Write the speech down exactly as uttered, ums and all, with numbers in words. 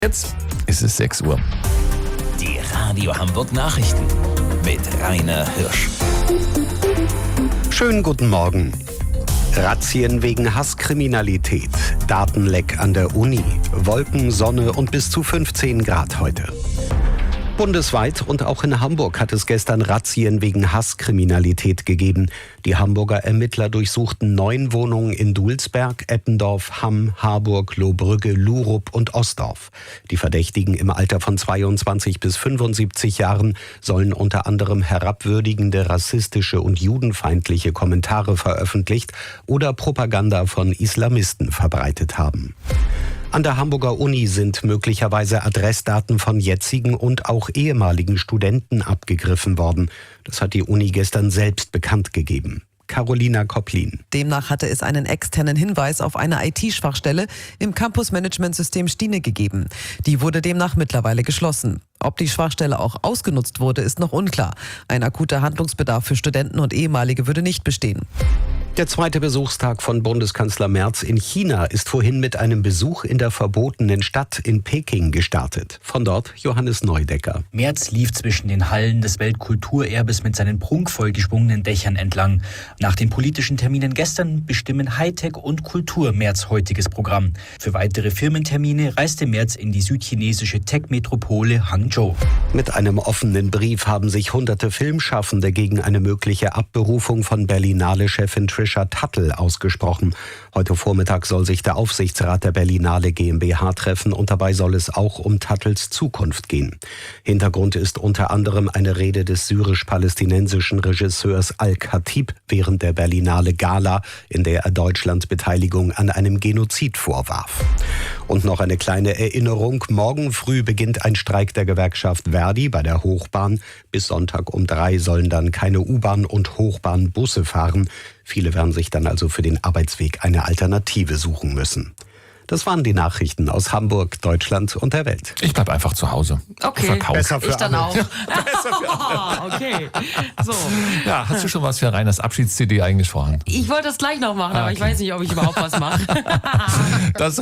Jetzt ist es sechs Uhr. Die Radio Hamburg Nachrichten mit Rainer Hirsch. Schönen guten Morgen. Razzien wegen Hasskriminalität, Datenleck an der Uni, Wolken, Sonne und bis zu fünfzehn Grad heute. Bundesweit und auch in Hamburg hat es gestern Razzien wegen Hasskriminalität gegeben. Die Hamburger Ermittler durchsuchten neun Wohnungen in Dulsberg, Eppendorf, Hamm, Harburg, Lohbrügge, Lurup und Osdorf. Die Verdächtigen im Alter von zweiundzwanzig bis fünfundsiebzig Jahren sollen unter anderem herabwürdigende, rassistische und judenfeindliche Kommentare veröffentlicht oder Propaganda von Islamisten verbreitet haben. An der Hamburger Uni sind möglicherweise Adressdaten von jetzigen und auch ehemaligen Studenten abgegriffen worden. Das hat die Uni gestern selbst bekannt gegeben. Carolina Kopplin. Demnach hatte es einen externen Hinweis auf eine I T-Schwachstelle im Campus-Management-System Stine gegeben. Die wurde demnach mittlerweile geschlossen. Ob die Schwachstelle auch ausgenutzt wurde, ist noch unklar. Ein akuter Handlungsbedarf für Studenten und Ehemalige würde nicht bestehen. Der zweite Besuchstag von Bundeskanzler Merz in China ist vorhin mit einem Besuch in der verbotenen Stadt in Peking gestartet. Von dort Johannes Neudecker. Merz lief zwischen den Hallen des Weltkulturerbes mit seinen prunkvoll geschwungenen Dächern entlang. Nach den politischen Terminen gestern bestimmen Hightech und Kultur Merz heutiges Programm. Für weitere Firmentermine reiste Merz in die südchinesische Tech-Metropole Hangzhou. Mit einem offenen Brief haben sich hunderte Filmschaffende gegen eine mögliche Abberufung von Berlinale-Chefin Trisha Tuttle ausgesprochen. Heute Vormittag soll sich der Aufsichtsrat der Berlinale GmbH treffen und dabei soll es auch um Tuttles Zukunft gehen. Hintergrund ist unter anderem eine Rede des syrisch-palästinensischen Regisseurs Al-Khatib während der Berlinale Gala, in der er Deutschlands Beteiligung an einem Genozid vorwarf. Und noch eine kleine Erinnerung. Morgen früh beginnt ein Streik der Gewerkschaft Verdi bei der Hochbahn. Bis Sonntag um drei sollen dann keine U-Bahn und Hochbahnbusse fahren. Viele werden sich dann also für den Arbeitsweg eine Alternative suchen müssen. Das waren die Nachrichten aus Hamburg, Deutschland und der Welt. Ich bleib einfach zu Hause. Okay, Verkauft. Besser für ich dann alle. auch. Okay, so. Ja, hast du schon was für Reiners Abschieds-C D eigentlich vorhanden? Ich wollte das gleich noch machen, Ah, aber ich okay. weiß nicht, ob ich überhaupt was mache. Das